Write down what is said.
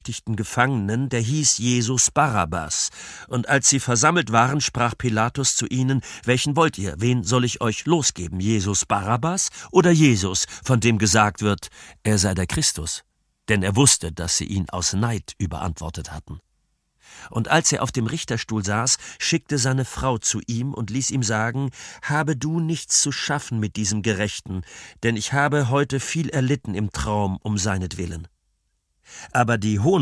Gefangenen, der hieß Jesus Barabbas. Und als sie versammelt waren, sprach Pilatus zu ihnen: Welchen wollt ihr? Wen soll ich euch losgeben? Jesus Barabbas oder Jesus, von dem gesagt wird, er sei der Christus? Denn er wusste, dass sie ihn aus Neid überantwortet hatten. Und als er auf dem Richterstuhl saß, schickte seine Frau zu ihm und ließ ihm sagen: Habe du nichts zu schaffen mit diesem Gerechten, denn ich habe heute viel erlitten im Traum um seinetwillen. Aber die